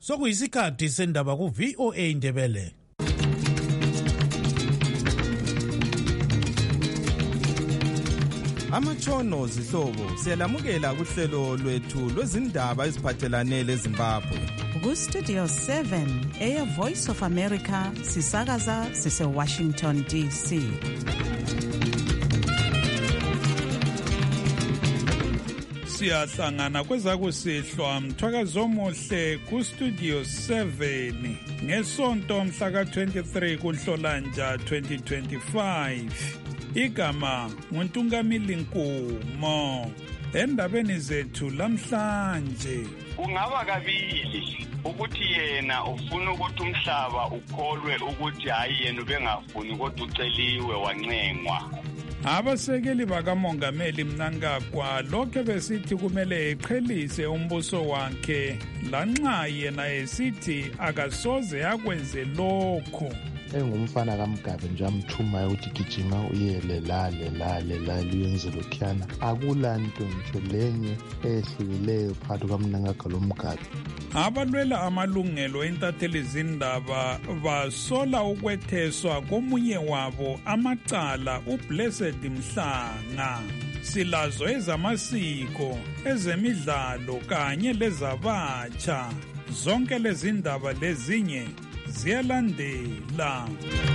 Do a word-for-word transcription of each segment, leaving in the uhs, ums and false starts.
Sokuyisikhathi sendaba ku V O A Ndebele. Amatshono zihlobo siyalamukela kuhlelo lwethu lwezindaba eziphathelane leZimbabwe. Ku Studio seven Air Voice of America sisakaza sise Washington D C. Siyahlangana kwezakusihlwa mthwakazo omuhle ku Studio seven ngesonto mhla ka twenty-three kuNhlolanja twenty twenty-five. Igama nguNtungamili Nkumo. Endabeni zethu lamhlanje kungaba kabili ukuthi yena ufuna ukuthi umhlaba ukholwe ukuthi hayi yena ubengafuni kodwa uceliwe wancengwa. Abasekeli bakamongameli Mnangagwa lokho besithi kumele eqhelise umbuso wakhe lanxa yena esithi akasoze akwenze lokho. Engumfana kaMgabe nje amthuma ukuthi gijima uyele lale lale lale uyenze lokhuyana akulanto nje lenye ehlukileyo phakathi kwaMnangagwa loMgabe. Abalwela amalungelo entatheli zindaba basola ukwetheswa komunye wabo amacala uBlessed Mhlanga. Silazo ezamasiko, ezemidlalo kanye lezabatsha. Zonke lezi ndaba lezinye ziyalandela.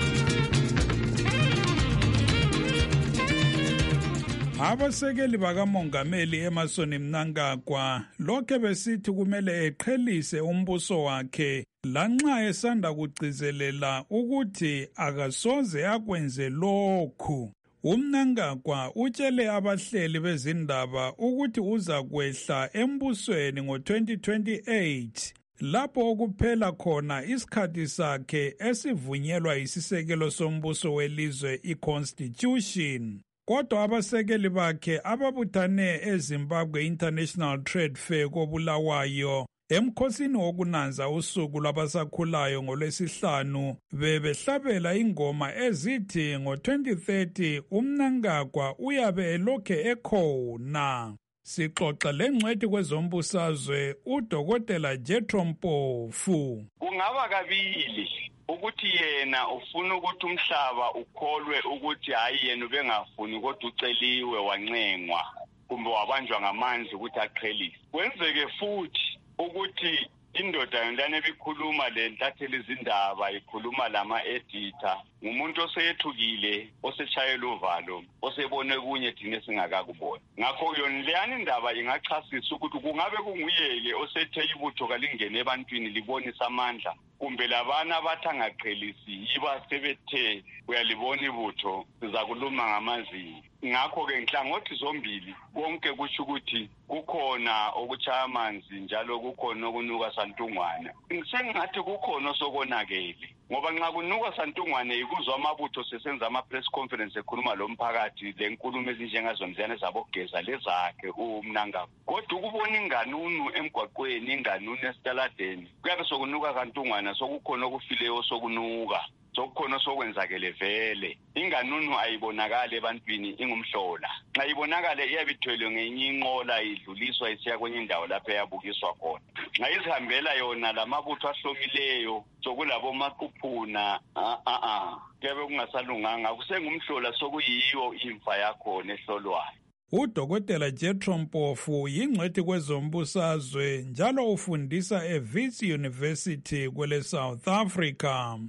Abasekeli bakamongameli Emmerson Mnangagwa lokho besithi kumele eqhelise umbuso wakhe lanxa esanda kugcizelela ukuthi akasoze akwenze lokhu. UMnangagwa utshele abahleli bezindaba ukuthi uza kwehla embusweni ngo twenty twenty-eight. Lapho okuphela khona isikhathi sakhe esivunyelwa isisekelo sombuso welizwe iConstitution. Kodwa abasekeli bakhe ababuthane eZimbabwe International Trade Fair koBulawayo emkhosini wokunanza usuku lwabasakhulayo ngolwesihlanu bebehlabela ingoma ezithi ngo twenty thirty uMnangagwa uyabe elokhe ekhona. Sixoxa lengcwethi kwezombusazwe uDokotela Jethro Mpofu. Kungaba kabili ukuthi yena ufuna ukuthi umhlaba ukholwe ukuthi hayi yena ubengafuni kodwa uceliwe wancengwa kumbe wabanjwa ngamanzi ukuthi aqhelise. Kwenzeke futhi ukuthi indoda yona ebikhuluma le ntatheli izindaba ikhuluma lama editor ngumuntu oseyethukile oseshayela uvalo osebone kunye thina singakakubona. Ngakho yona leyani indaba ingachasisa ukuthi kungabe kunguyeke osethe ibutho kalingene ebantwini libonisa amandla kumbe labana abathangaqhelisi yiba sebethe uyalibona ibutho sizakuluma ngamazinyo. Ngakho ke nhlangothi zombili konke kusho ukuthi kukhona okuchaya amanzi njalo kukhona okunuka santungwana. Ngisengathi kukhona sokonakele ngoba nxa kunuka santungwane ikuzwa amabutho sesenza ama press conference ekhuluma lo mphakathi lenkulumo ezinjengazomziyane zabogeza lezakhe uMnangagwa. Kodwa ukubona inganunu emgwaqweni inganunu esitaladeni kuyabe sokunuka kantungwana sokukhona okufileyo sokunuka. Sokukhona sokwenzakele vele inganunu ayibonakala ebantwini ingumhlola nxa ibonakala iyabithwele ngenye inqola idluliswa isiya kwenye indawo lapho eyabukiswa khona nxa izihambela yona lamabutho ahlomileyo sokulabo maquphuna a a a kuyabe kungasalunganga kusengumhlola sokuyiyo imfa yakho nehlolwayo. uDokotela Jethro Mpofu yingcwethi kwezombusazwe njalo ufundisa eWits University kwele South Africa.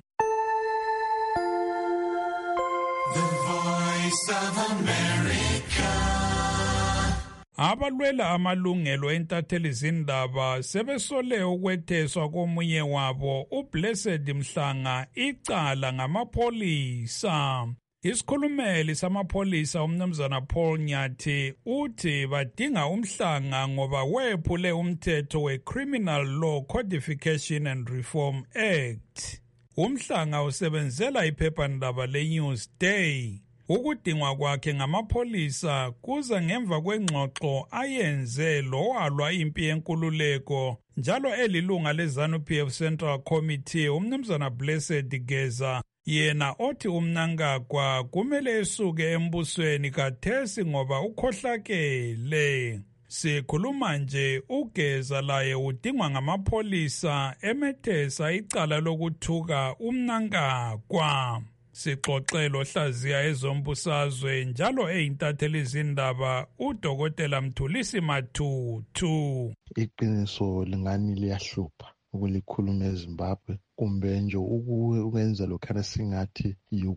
The Voice of America. Abalwela amalungelo entatheli zindaba sebesole ukwetheswa komunye wabo uBlessed Mhlanga icala ngamapholisa. Isikhulumeli samapholisa umnumzana Paul Nyathi uthi badinga uMhlanga ngoba wephule umthetho weCriminal Law Codification and Reform Act. uMhlanga usebenzela iphephandaba leNewsday. Ukudingwa kwakhe ngamapholisa kuza ngemva kwengxoxo ayenze lowalwa impi yenkululeko njalo elilunga leZANU-P F Central Committee umnumzana Blessed Geza yena othi uMnangagwa kumele esuke embusweni kathesi ngoba ukhohlakele. Sikhuluma nje ugeza laye udingwa ngamapholisa emethesa icala lokuthuka uMnangagwa. Sixoxe lohlaziya ezombusazwe njalo eyintatheli izindaba uDokotela Mthulisi Matutu. Iqiniso lingani liyahlupha ukulikhuluma eZimbabwe kumbe nje ukwenza lokhana singathi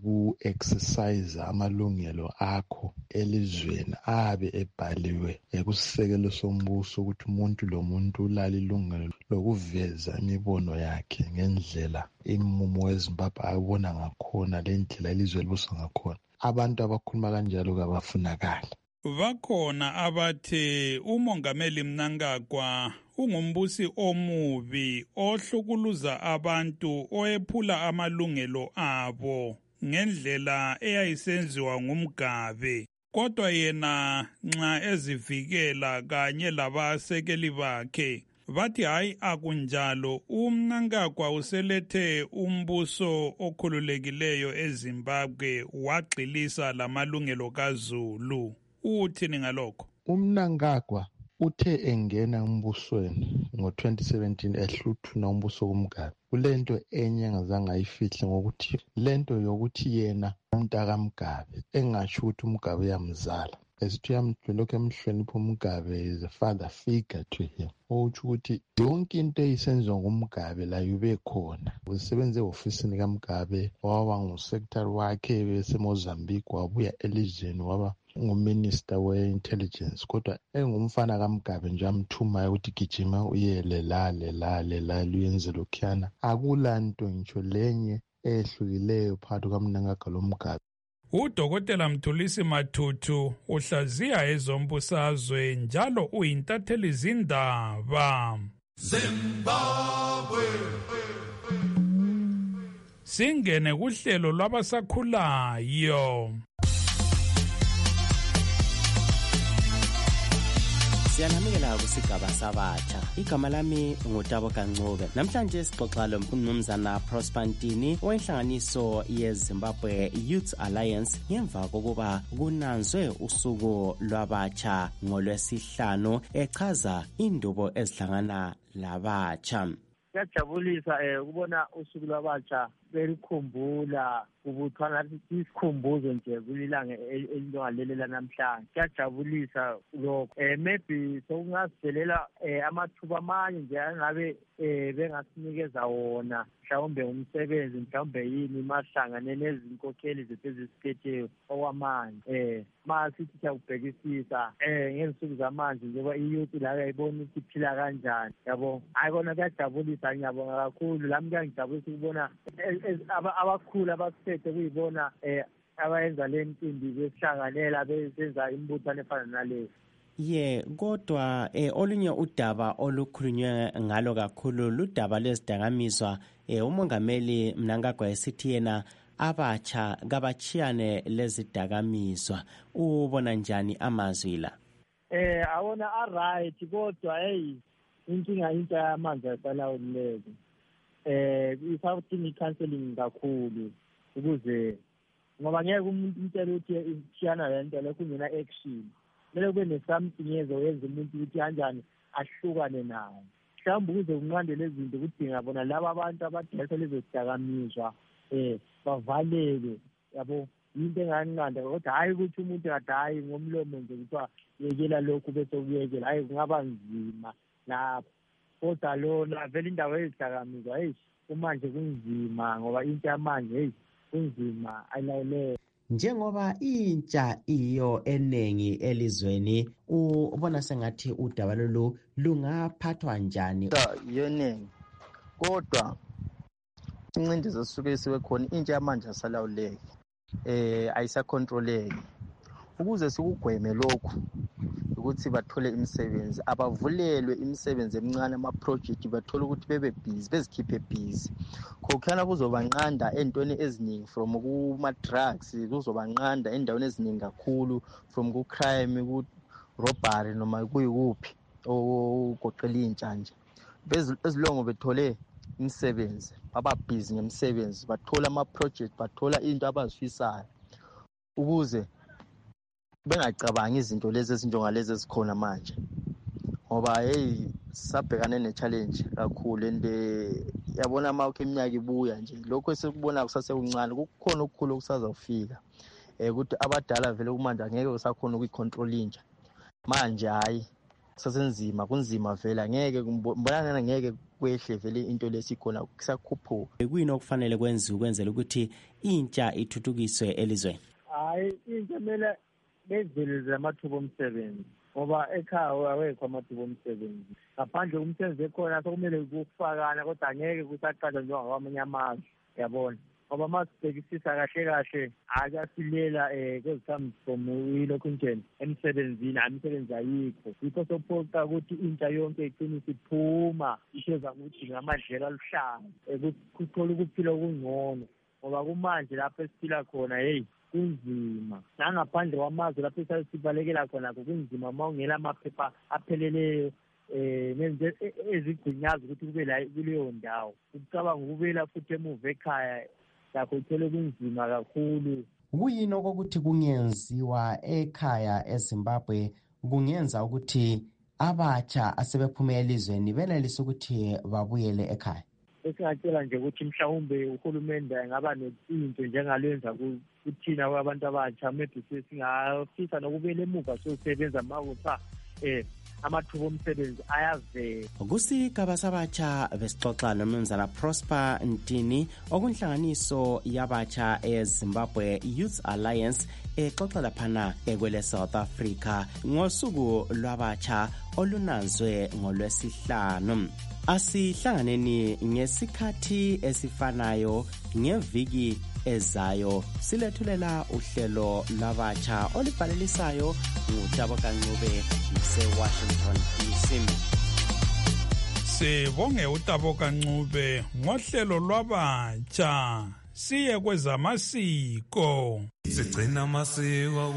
yuku-exercise amalungelo akho elizweni abe ebhaliwe ekusisekelo sombuso ukuthi umuntu lomuntu ulala ilungelo lokuveza imibono yakhe ngendlela imumo weZimbabwe ayibona ngakhona lendlela ilizwe libusa ngakhona. Abantu abakhuluma kanjalo kabafunakala. Bakhona abathi uMongameli Mnangagwa ungumbusi omubi ohlukuluza abantu oyephula amalungelo abo ngendlela eyayisenziwa ngumGabe. Kodwa yena nxa ezivikela kanye labasekeli bakhe bathi hayi akunjalo, uMnangagwa uselethe umbuso okhululekileyo eZimbabwe wagxilisa lamalungelo kaZulu. Uthini ngalokho? uMnangagwa uthe engena embusweni ngo twenty seventeen ehluthuna umbuso kumGabe. Kulento enye engazange ayifihle ngokuthi lento yokuthi yena umntaka kaMgabe engasho ukuthi uMgabe uyamzala. Esithi uyamhlonipha emhlonipha uMgabe is a father figure to him. Uthi ukuthi yonke into eyisenziwa ngumGabe la yube khona. Usebenze ofisini kaMgabe, waba ngusecretary wakhe beseMozambique, wabuya elizweni waba nguminister we-intelligence. Kodwa engumfana kaMgabe nje amthumayo ukuthi gijima uyele lale lale lale uyenze lokhuyana. Akula nto ngitsho lenye ehlukileyo phakathi kaMnangagwa loMgabe. uDokotela Mthulisi Matutu uhlaziya ezombusazwe njalo uyintatheli izindaba. Zimbabwe. Singene kuhlelo lwabasakhulayo. Siyanamukela kusigaba sabatsha. Igama lami ngutabo Kancube. Namhlanje sixoxa lomnumzana Prosper Ntini owenhlanganiso yeZimbabwe Youth Alliance ngemva kokuba kunanzwe usuku lwabatsha ngolwesihlanu echaza indubo ezihlangana labatsha. Kuyajabulisa eh ukubona usuku lwabatsha belikhumbula ubuthwana isikhumbuzo nje kulilanga elingalelelela namhlanje. Kuyajabulisa lokho. Eh maybe sokungasidelela eh amathuba amanye nje angabe eh bengasinikeza wona, mhlawumbe umsebenzi, mhlawumbe yini mahlangane nezinkokheli zethu ezisiphetheyo okwamanje. Eh masithi siyakubhekisisa eh ngezinsuku zamanje njengoba iyouth la yayibona ukuthi iphila kanjani, yabo. Hayi kona kuyajabulisa, ngiyabonga kakhulu. Lami kuyangijabulisa ukubona abakhulu abasiphethe kuyibona eh abayenza le ntimbi besihlanganela besenza imbuthano efana naleyo. Ye kodwa eh olunye udaba olukhulunywe ngalo kakhulu ludaba lwezidakamizwa. eh uMongameli Mnangagwa esithi yena abatsha kabachiyane lezidakamizwa. Ubona njani amazwi la? Eh awona a right, kodwa hey inkinga into yamanzi asalawuleke. Eh isawuthi i-counseling kakhulu ukuze ngoba ngeke umuntu umtshela ukuthi ishiyana lento le kungena action. Kumele kube ne-something ezoyenza umuntu ukuthi kanjani ahlukane nawo. Mhlawumbe ukuze kunqande lezi zinto kudinga bona laba abantu abadayisa lezo zidakamizwa eh bavaleke, yabo. Into enganqanda kodwa hayi ukuthi umuntu adayi ngomlomo nje kuthiwa yekela lokhu bese kuyekela. Hayi kungaba nzima lapho. Kodwa lona vele indawo ezidakamizwa hey kumanje kunzima ngoba into yamanje hey kunzima ayilawuleke. Njengoba intsha iyo enengi elizweni, ubona sengathi udaba lolu lungaphathwa njani? Yeningi kodwa incindezi esuke isiwe khona, intsha yamanje asalawuleki, eh ayisacontroleki. Ukuze sikugweme lokhu ukuthi bathole imisebenzi, abavulelwe imisebenzi emincane, ama-project bathole ukuthi bebe busy, bezikhiphe busy. Khokhana kuzobanqanda entweni eziningi, from kuma-drugs kuzobanqanda endaweni eziningi kakhulu, from ku-crime, ku-robbery noma kuyikuphi okugoqela intsha nje. Bezilongo bethole imisebenzi, baba busy ngemisebenzi, bathola ama-project, bathola into abazifisayo ukuze bengacabangi izinto lezi ezinjengalezi ezikhona manje. ngoba hey sabhekane ne-challenge kakhulu and yabona uma ukho iminyaka ibuya nje lokho esikubona kusasekuncane kukhona okukhulu okusazawufika um ukuthi abadala vele kumanje angeke usakhona ukuyicontrol intsha manje hayi kusasenzima kunzima vele angeke mbonana angeke kwehle vele into lesikhona kusakhuphuka. Kuyini okufanele kwenziwe ukwenzela ukuthi intsha ithuthukiswe elizweni? Hayi intsha kumele bezeleze amathuba omsebenzi ngoba ekhaya awekho amathuba omsebenzi ngaphandle umsebenzi ekhona sokumele kufakana kodwa angeke kusaqala njengakwamanye amazwe yabona ngoba masibhekisisa kahle kahle akasilela um kwezithambisomo yilokhu nje emsebenzini imisebenzi ayikho yikho sophoqa ukuthi intsha yonke igcine isiphuma isheza ukuthi ngamadlela aluhlaza um kuthola ukuphila okungcono ngoba kumanje lapho esiphila khona heyi kunzima nangaphandle kwamazwe lapho sesibalekela khona kunzima uma ungela amaphepha apheleleyo um nenze ezigunyaza ukuthi kube la kuleyo ndawo ukucabanga ukubela futhi emuva ekhaya lakho uthole kunzima kakhulu. Kuyini okokuthi kungenziwa ekhaya eZimbabwe kungenza ukuthi abatsha asebephume elizweni benelise ukuthi babuyele ekhaya? Esingacela nje ukuthi mhlawumbe uhulumende angaba nezinto njengalenza kuthina kwabantu abatsha maybe singafisa nokubela emuva sosebenza makusa eh amathuba omsebenzi ayavela. Kusigaba sabatsha besixoxa nomnumzana Prosper Ntini okunhlanganiso yabatsha eZimbabwe Youth Alliance exoxa laphana ekwele South Africa ngosuku lwabatsha olunanzwe ngolwesihlanu. Asihlanganeni ngesikhathi esifanayo ngeviki ezayo silethulela uhlelo lwabatsha olubhalelisayo nguThabo Kancube nase-Washington D C. Sibonge uThabo Kancube ngohlelo lwabatsha. Siye kwezamasiko. Sigcina amasiko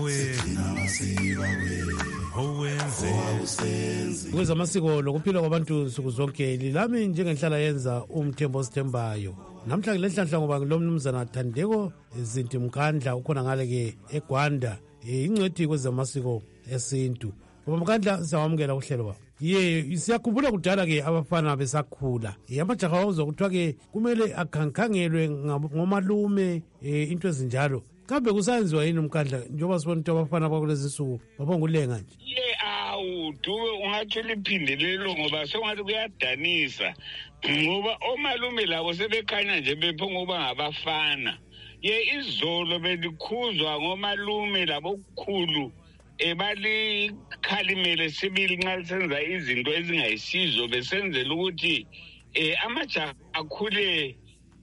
owenze kwezamasiko lokuphila kwabantu nsuku zonke lilami njengenhlala yenza umthembo osithembayo. Namhla ngilenhlanhla ngoba ngilomnumzana Thandeko Zinti Mkandla ukhona ngale ke eGwanda ingcwethi kwezamasiko esintu. Baba Mkandla siyawamukela uhlelo baba. Ye siyakhumbula kudala ke abafana besakhula amajaha awuzwa kuthiwa ke kumele akhankhangelwe ngomalume into ezinjalo. Kambe kusenziwa yini Mkandla njengoba sibona ukuthi abafana bakulezi nsuku babongulenga nje? Ye awu duwe ungathi liphindelelo ngoba sengathi kuyadanisa ngoba omalume labo sebekhanya nje bephonga uba ngabafana. Ye izolo belikhuzwa ngomalume labo okukhulu ebali khalimele sibili nxa senza izinto ezingayisizo besenzela ukuthi eh amajaha akhule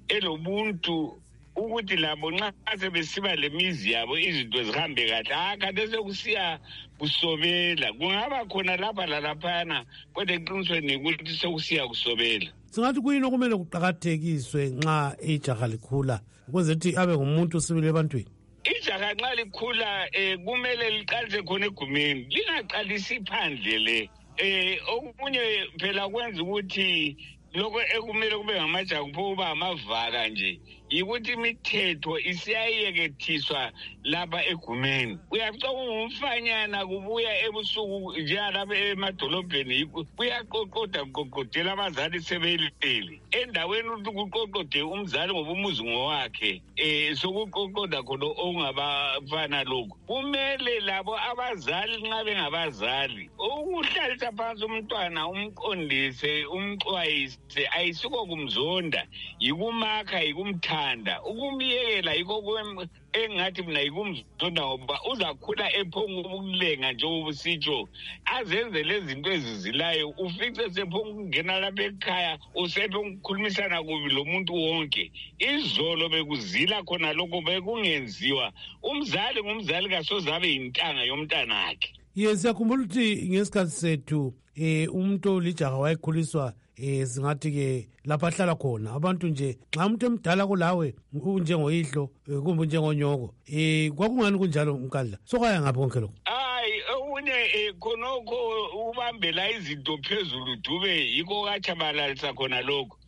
elobuntu ukuthi labo nxa sebesiba lemizi yabo izinto zihambe kahle akade sekusiya kusobela kungaba khona lapha lalaphana kodwa eqinisweni ukuthi sekusiya kusobela. Singathi kuyini okumele kuqakathekiswe nxa ijaha likhula ukuze ukuthi abe ngumuntu sibili ebantwini? Ijaha nxa likhula eh kumele liqalise khona egumeni lingaqalisi phandle le eh okunye phela kwenza ukuthi lokho ekumele kube ngamajaha kuphoba amavaka nje yikuthi imithetho isiyayekethiswa lapha egumeni. Uyacaba ngumfanyana kubuya ebusuku njengalapha emadolobheni kuyaqoqoda qoqodela abazali sebelele endaweni ukuthi kuqoqode umzali ngoba umuzi ngowakhe eh sokuqoqoda khona ongabafana lokho. Kumele labo abazali nxa bengabazali ukuhlalisa phansi umntwana umqondise umxwayise ayisiko kumzonda yikumakha yikumthanda ukumyekela yikho engathi mina yikumzonda ngoba uzakhula ephonga ukulenga nje ubusitsho azenze lezi zinto ezizilayo ufice sephonga ukungena lapha ekhaya usephe ukukhulumisana kubi lomuntu wonke. Izolo bekuzila khona lokho bekungenziwa umzali ngumzali kasozabe intanga yomntana wakhe. Ye siyakhumbula ukuthi ngesikhathi sethu eh umuntu lijaha wayekhuliswa eh singathi ke lapha hlala khona abantu nje xa umuntu emdala kulawe unjengoyihlo kumbe njengonyoko eh kwakungani kunjalo Mkandla sokwaya ngaphi konke lokho? Hayi okunye khonokho ubambela izinto phezulu dube yiko kachabalalisa khona lokho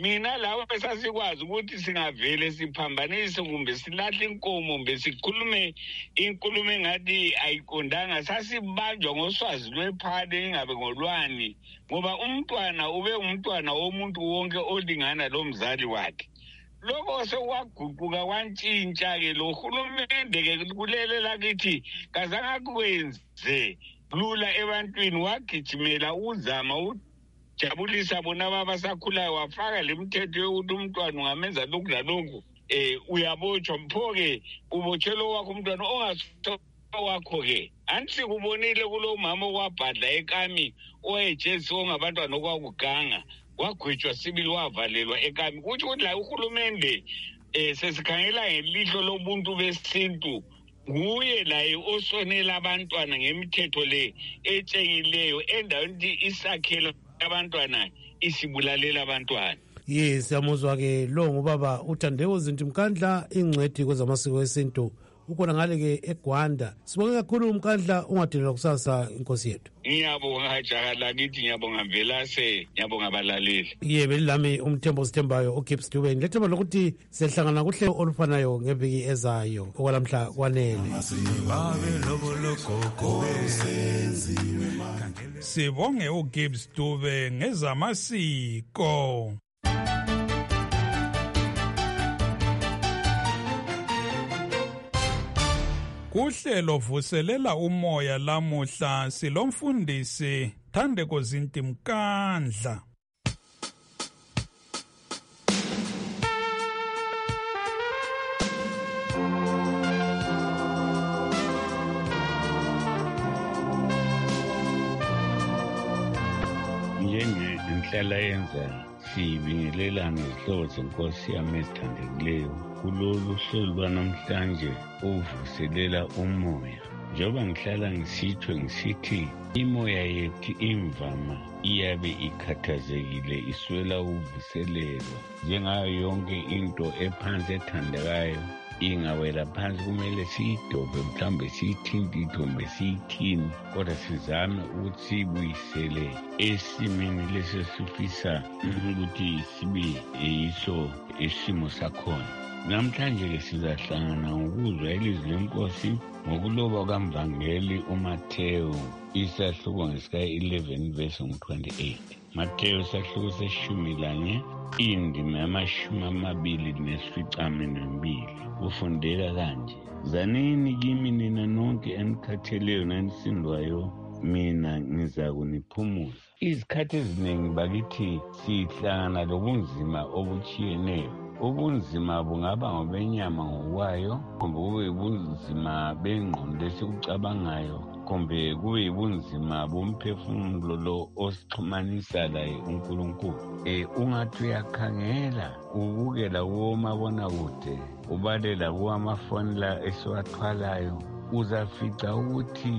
mina lawo esasikwazi ukuthi singavele siphambanise kumbe silahle inkomo kumbe sikhulume inkulumo engathi ayiqondanga sasibanjwa ngoswazi lwephane ingabe ngolwani ngoba umntwana ube umntwana womuntu wonke olingana lo mzali wakhe. Lokho sekwaguquka kwantshintsha ke lo hulumende ke kulele lakithi kazange kwenze lula ebantwini wagijimela uzama ujabulisa bona abasakhulayo wafaka lemithetho yokuthi umntwana ungamenza lokhu lalokhu eh uyabotshwa mphoke ubotshelo wakho umntwana ongaso wakho ke anti kubonile kulo mama okwabhadla ekami oyejesi ongabantwana okwakuganga wagwetshwa sibili wavalelwa ekami kuthi ukuthi la uhulumende eh sesikhangela ngelihlo lobuntu besintu nguye laye osonela abantwana ngemithetho le etshengileyo endaweni isakhela abantwana isibulalela abantwana. Yes, siyamuzwa ke lo ngubaba uThandeko Zinti Mkandla ingcwethi kwezamasiko esintu ukhona ngale ke eGwanda. Sibonge kakhulu uMkandla ungadelelwa kusasa inkosi yethu. Ngiyabonga jaha lakithi ngiyabonga Mvelase ngiyabonga abalaleli. Yebo lami umthembo Sithembayo oKips Dube ngilethemba lokuthi sihlangana kuhle olufanayo ngeviki ezayo okwalamhla kwanele. Sibonge uKips Dube ngezamasiko. Kuhlelo vuselela umoya lamuhla silomfundisi Thandeko Zinti Mkandla. Njenge inhlala yenza sibingelelana izihlobo zenkosi yami ezithandekileyo kulolu hlelo lwanamhlanje uvuselela umoya. Njengoba ngihlala ngisitsho ngisithi imoya yethu imvama iyabe ikhathazekile iswela uvuselelwa. Njengayo yonke into ephansi ethandekayo ingawela phansi kumele siyidobe mhlawumbe siyithinte ithombe siyithini kodwa sizame ukuthi siyibuyisele esimeni lesesifisa ukuthi sibe yiso isimo sakhona. Namhlanje ke sizahlangana ngokuzwa ilizwi lenkosi ngokuloba kaMvangeli uMathewu isahluko ngesika eleven verse twenty-eight. Mathewu isahluko seshumi lanye indima yamashumi amabili nesifcaminwembili. Kufundeka kanje: zanini kimi nina nonke enikhatheleyo nanisindwayo mina ngiza kuniphumuza. Izikhathi eziningi bakithi sihlangana lobunzima obuchiyeneyo. Ubunzima bungaba ngobenyama ngokwayo kumbe kube ubunzima bengqondo esikucabangayo kumbe kube ubunzima bomphefumulo lo osixhumanisa laye uNkulunkulu. Eh ungathi uyakhangela ubukela womabona kude ubalela kuwamafoni la esiwathwalayo uzafica ukuthi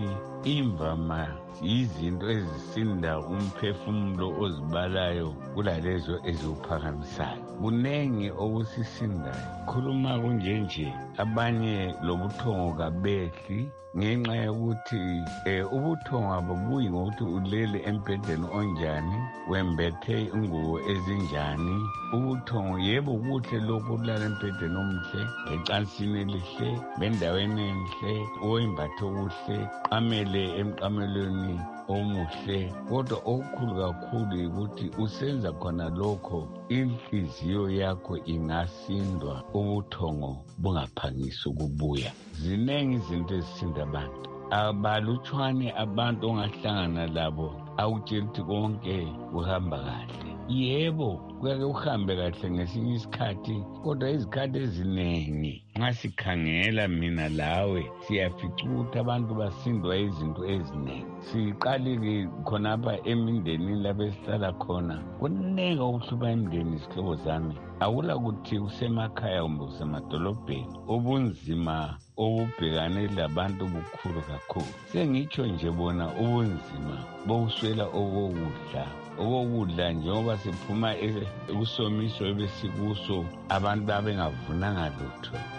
imvama izinto ezisinda umphefumulo ozibalayo kulalezo eziwuphakamisayo. Kunengi okusisindayo. Khuluma kunjenje abanye lobuthongo kabehli ngenxa yokuthi eh ubuthongo abubuyi ngokuthi ulele embhedeni onjani wembethe ingubo ezinjani. Ubuthongo yebo kuhle lokhu ulala embhedeni omuhle ecansini elihle bendaweni enhle oyimbatho kuhle qamele emqamelweni omuhle kodwa okukhulu kakhulu ukuthi usenza khona lokho inhliziyo yakho ingasindwa ubuthongo bungaphangisi ukubuya. Zinengi izinto ezisinda abantu abalutshwane abantu ongahlangana labo awutshela ukuthi konke kuhamba kahle. Yebo kuyake uhambe kahle ngesinye isikhathi kodwa izikhathi eziningi nxa sikhangela mina lawe siyafica ukuthi abantu basindwa izinto eziningi. Siqalile khonapha emindenini lapho esihlala khona kunengi okuhlupha imindeni izihlobo zami. Akula kuthi usemakhaya kumbe usemadolobheni ubunzima obubhekane labantu bukhulu kakhulu. Sengitsho nje bona ubunzima bokuswela okokudla. Okokudla njengoba siphuma ekusomiso ebesikuso abantu babengavunanga lutho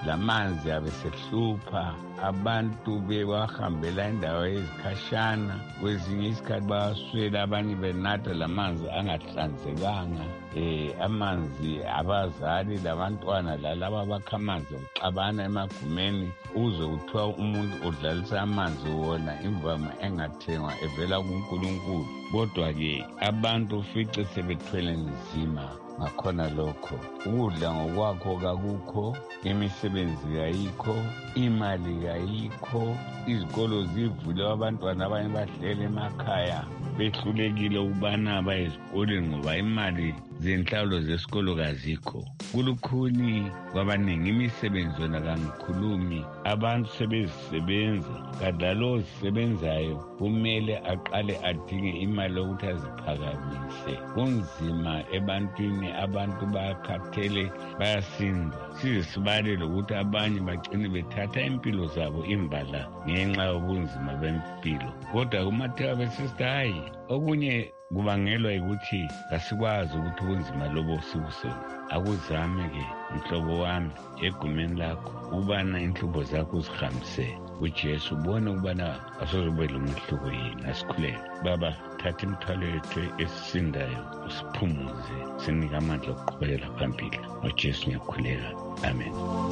lamanzi abesehlupha abantu bewahambela indawo ezikhashana kwezinye isikhathi bawaswela abanye benatha lamanzi angahlanzekanga eh amanzi abazali labantwana lalabo abakha amanzi uxabana emagumeni uze kuthiwa umuntu udlalisa amanzi wona imvama engathengwa evela kuNkulunkulu kodwa-ke abantu ufice sebethwele nzima ngakhona lokho ukudla ngokwakho kakukho imisebenzi kayikho imali kayikho izikolo zivule abantwana abanye bahlele emakhaya behlulekile ukubana bayezikoleni ngoba imali zenhlalo zesikolo kazikho kulukhuni kwabaningi imisebenzi yona kangikhulumi abantu sebezisebenza kadlalo ozisebenzayo kumele aqale adinge imali yokuthi aziphakamise kunzima ebantwini abantu bakhathele bayasinda size sibalele ukuthi abanye bagcine bethatha impilo zabo imbala ngenxa yobunzima bempilo kodwa kumathiwa besista hayi okunye kubangelwa ukuthi kasikwazi ukuthi ubunzima lobo sibusona akuzame-ke mhlobo wami egumeni lakho ukubana inhlubo zakho uzihambise uJesu ubone ukubana asozobela umehluko yini asikhulele baba thatha imithwalo yethu esisindayo usiphumuze sinike amandla okuqhubekela phambili ngoJesu ngiyakhuleka amen.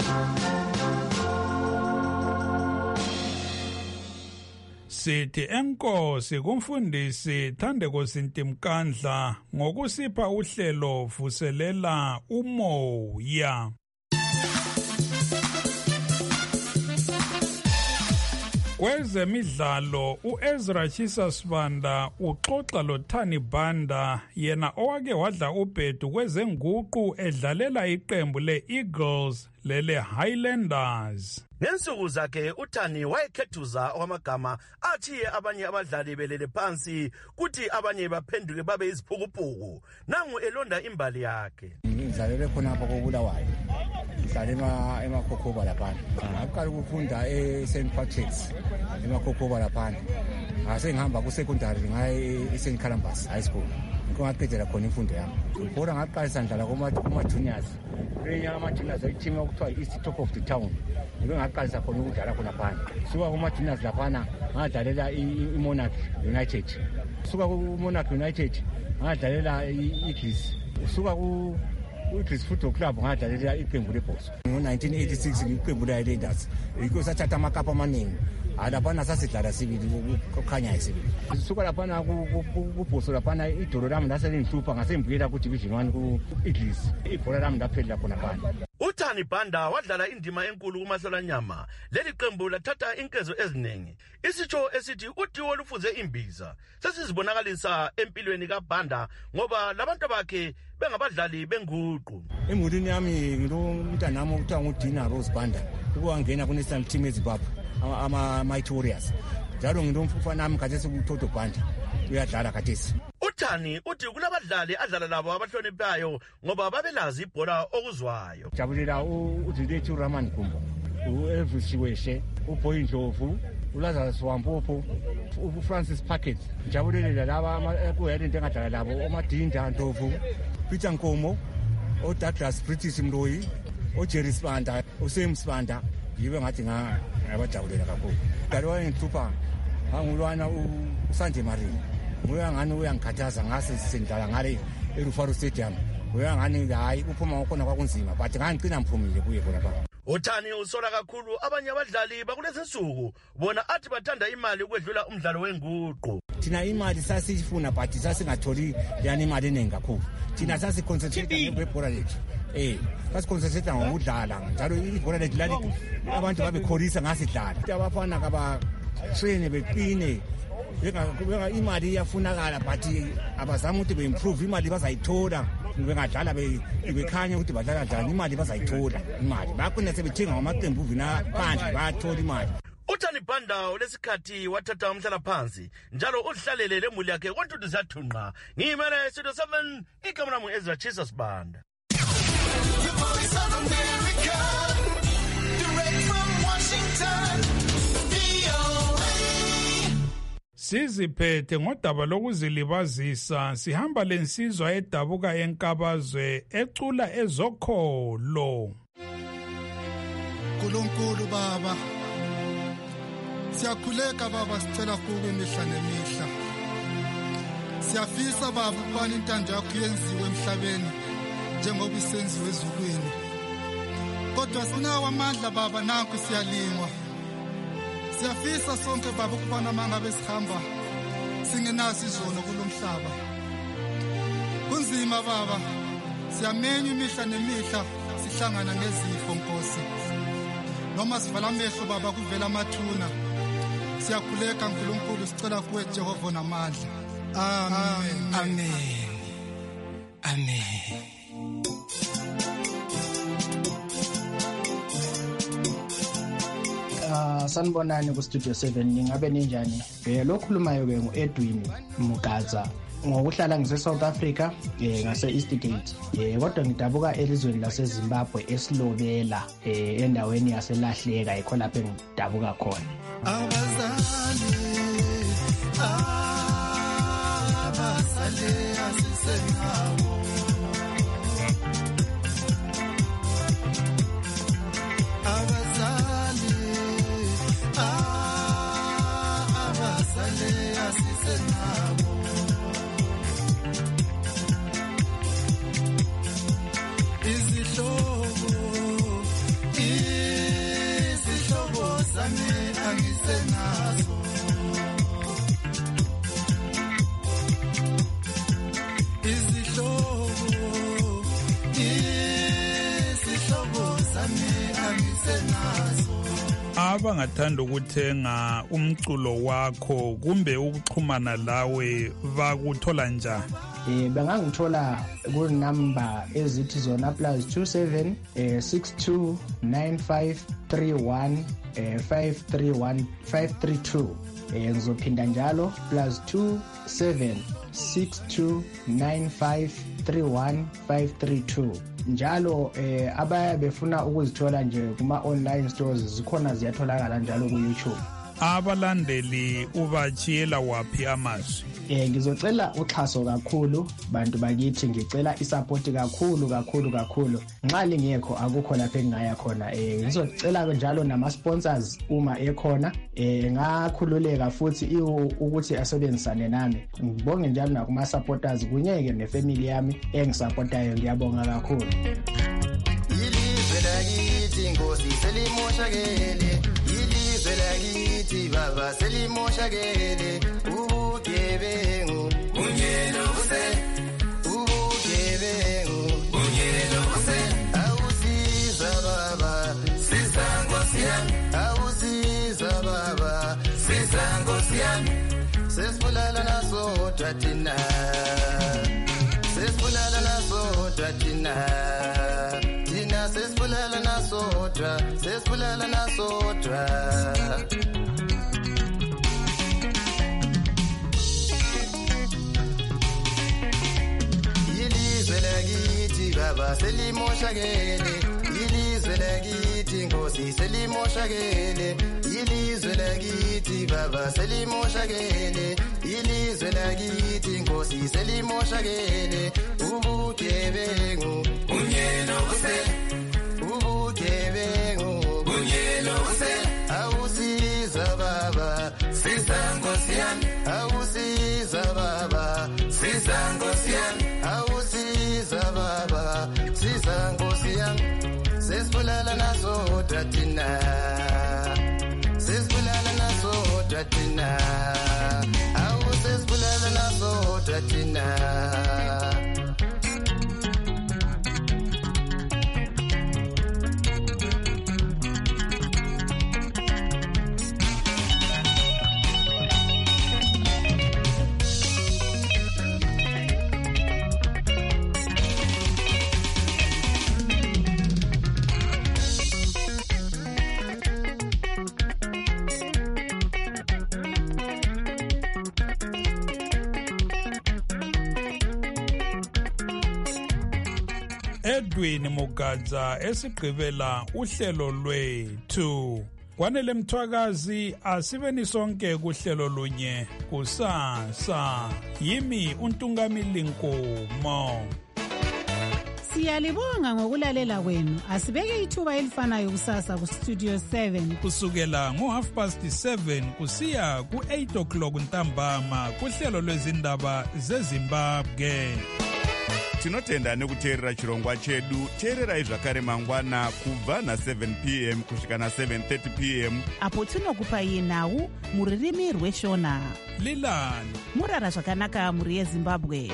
Sithi enkosi kumfundisi Thandeko Zintimkandla ngokusipha uhlelo vuselela umoya. Kwezemidlalo uEzra Chisa Sibanda uxoxa loThani Banda yena owake wadla ubhedu kwezenguqu edlalela iqembu le-Eagles lele Highlanders. Ngensuku zakhe uThani wayekhethuza amagama athi abanye abadlali belele phansi kuthi abanye baphenduke babe iziphukuphuku nangu elonda imbali yakhe. Ngizalele khona lapha koBulawayo ngidlala emakhokhoba lapha ngaqala ukufunda eSaint Patrick's emakhokhoba lapha ngase ngihamba ku-secondary ngaye eSaint Columbus High School ngaqedela khona imfundo yami ngibona ngaqalisa ngidlala kuma-juniors kulenyaka ama-juniors ayiteam okuthiwa i-East Top of the Town ngibe ngaqalisa khona ukudlala khona phana suka kuma-juniors laphana ngadlalela i-Monarch United suka ku-Monarch United ngadlalela i-Eagles suka ku-Eagles Football Club ngadlalela iqembu lebhoso ngo-nineteen eighty-six iqembu le-Highlanders yikho sathatha amakapa amaningi laphana sasidlala sibili kukhanya isibili suka laphana kubhoso laphana idolo lami laselingihlupha ngasembuyela ku-division one ku-Eagles ibhola lami laphelela khona phana. uThani Banda wadlala indima enkulu kuMahlolanyama leli qembu lathatha inkezo eziningi isitsho esithi utiwo olufuze imbiza sesizibonakalisa empilweni kaBanda ngoba labantu bakhe bengabadlali benguqu. Emulini yami ngilomntanami okuthiwa nguDina Rose Banda ukuwangena ku-national team eZimbabwe ama-Mighty Warriors njalo ngilomfana nami khathesi kuToto Banda uyadlala khathesi. uThani uthi kunabadlali adlala labo abahloniphayo ngoba babelazi ibhola okuzwayo. Jabulela uDilethu Raman Gumbo, uElvis Shiweshe, uBoy Ndlovu, uLazarus Wampopo, uFrancis Packet. Jabulela laba kuyinto engadlala labo uMadinda Ndlovu, Peter Nkomo, uDouglas British Mloyi, uJerry Sibanda, uSam Sibanda yibe ngathi ngabajabulela kakhulu. Dalo wayengithupa angulwana uSanje Marie. Nguya ngani uyangikhathaza ngase sindlala ngale eRufaro Stadium. Nguya ngani hayi uphuma khona kwakunzima but ngangicina mphumile kuye khona lapha. uThani usola kakhulu abanye abadlali bakulezi nsuku bona athi bathanda imali ukwedlula umdlalo wenguqu. Thina imali sasifuna but sasingatholi yani imali eningi kakhulu. Thina sasiconcentrate ngebhola lethu. Eh, sasiconcentrate ngokudlala njalo ibhola lethu lali abantu babekholisa ngasidlala. Abafana kaba train beqine benga imali iyafunakala but abazama ukuthi beimprove imali bazayithola bengadlala bekhanya ukuthi badlala njani imali bazayithola imali bakhona sebethenga ngamaqembu uvina phandle bayathola imali. uThani Banda lesikhathi wathatha umhlala phansi njalo udlalele lemuli yakhe konke uzathunqa ngimele Studio seven igama lami uEzra Chisa Sibanda. Siziphethe ngodaba lokuzilibazisa sihamba lensizwa edabuka enkabazwe ecula ezokholo. Nkulunkulu Baba, siyakhuleka Baba, sicela kuwe imihla nemihla. Siyafisa Baba ukubana intando yakho yenziwe emhlabeni njengoba isenziwe ezulwini. Kodwa sinawo amandla Baba, nanku siyalingwa. Siyafisa sonke Baba ukubana mangabe sihamba singenazo izono kulomhlaba. Kunzima Baba, siyamenya imihla nemihla sihlangana nezifo Nkosi. Noma sivala amehlo Baba kuvela amathuna. Siyakhuleka Nkulunkulu, sicela kuwe Jehova namandla. Amen. Amen. Amen. Uh, sanibonani ku Studio seven, ningabe ninjani? Eh lo khulumayo ke nguEdwin Mugaza. Ngokuhlala ngise South Africa, eh ngase East Gate. Eh kodwa ngidabuka elizweni lase Zimbabwe eSlovela, eh endaweni yaselahleka ikho lapho engidabuka khona. Abazali abazali asisenawo. Abazali abazali asisenawo. Izihlobo izihlobo zami angisenazo. Izihlobo izihlobo zami angisenazo. Abangathanda ukuthenga umculo wakho kumbe ukuxhumana lawe bakuthola njani? Eh bangangithola ku number ezithi zona plus two seven eh six two nine five three one eh five three one five three two. Eh ngizophinda njalo plus two seven six two nine five three one five three two. Njalo eh abaya befuna ukuzithola nje kuma online stores zikhona ziyatholakala njalo ku YouTube. Abalandeli ubachiyela waphi amazwi? Eh ngizocela uxhaso kakhulu bantu bakithi, ngicela isupport kakhulu kakhulu kakhulu. Nxa lingekho akukho lapho engaya khona. Eh ngizocela njalo nama sponsors uma ekhona, eh ngakhululeka futhi ukuthi asebenzisane nami. Ngibonge njalo nakuma supporters kunyeke nefamily yami engisupportayo, ngiyabonga kakhulu. Yilizwe lakithi Nkosi selimoshakele, yilizwe lakithi Baba selimoshakele. Ubugebengu bunyelo buse, ubugebengu bunyelo buse. Awusiza Baba siza Nkosi yami, awusiza Baba siza Nkosi yami. Sesibulala nasodwa thina, sesibulala nasodwa thina, thina sesibulala nasodwa, sesibulala nasodwa. Yilizwe lakithi Baba selimoshakele, yilizwe lakithi Nkosi selimoshakele, yilizwe lakithi Baba selimoshakele, yilizwe lakithi Nkosi selimoshakele. Ubugebengu bunyelo buse, ubugebengu bunyelo buse. Awusiza Baba siza Nkosi yami, awusiza Baba siza Nkosi yami, awusiza Baba siza Nkosi yami. Sesibulala nasodwa thina, sesibulala nasodwa thina, awu sesibulala nasodwa thina. Edwin Mugaza esigqibela uhlelo lwethu. Kwanele Mthwakazi, asibeni sonke kuhlelo lunye kusasa. Yimi uNtungamili Nkomo. Siyalibonga ngokulalela kwenu. Asibeke ithuba elifanayo kusasa ku Studio seven kusukela ngo half past seven kusiya ku eight o'clock ntambama kuhlelo lwezindaba zeZimbabwe. Tinotenda nekuteerera chirongwa chedu. Teererai zvakare mangwana kubva na seven p m kusvika na seven thirty p m apo tinokupai nhau muririmi rweshona. Lilani murara zvakanaka muri yeZimbabwe.